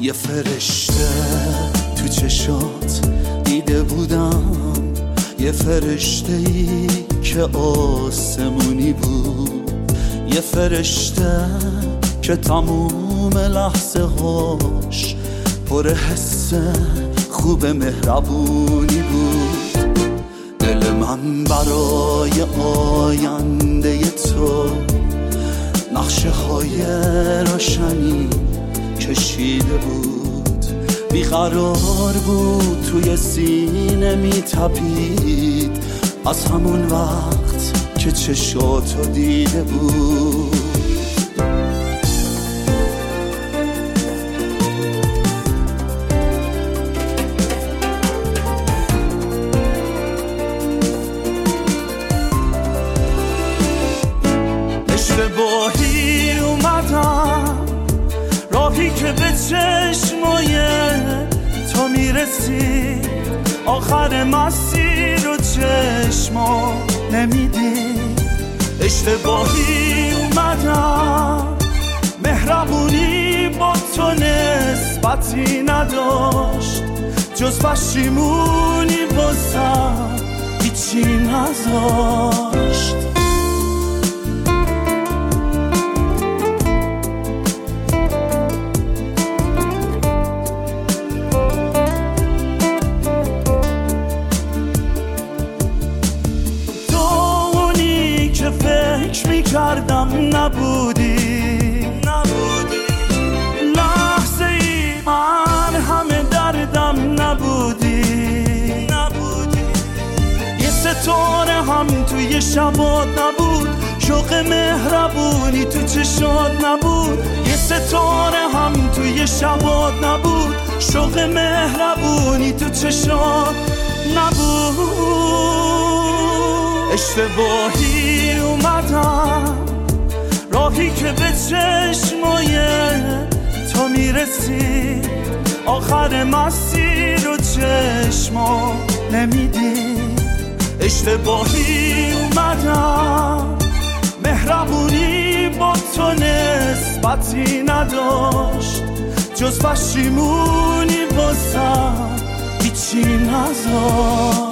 یه فرشته تو چشات دیده بودم، یه فرشته ای که آسمونی بود، یه فرشته که تموم لحظه هاش پر حس خوب مهربونی بود. دل من برای آینده تو نقشه های روشنی کشیده بود، بیقرار بود توی سینه میتپید از همون وقت که چشاتو دیده بود. اشتباهی اومدم راهی که به چشمای تو میرسید، آخر مسیر و چشما نمیدید. اشتباهی اومدم مهربونی با تو نسبتی نداشت، جز پشیمونی بازم هیچی نذاشت. فکر میکردم نبودی، لحظه ای من همه دردم نبودی. یه ستاره هم توی شبات نبود، شوق مهربونی تو چشات نبود. یه ستاره هم توی شبات نبود، شوق مهربونی تو چشات نبود. اشتباهی اومدم راهی که به چشمای تو میرسید، آخر مسیر و چشما نمیدید. اشتباهی اومدم مهربونی با تو نسبتی نداشت، جز پشیمونی بازم هیچی نذاشت.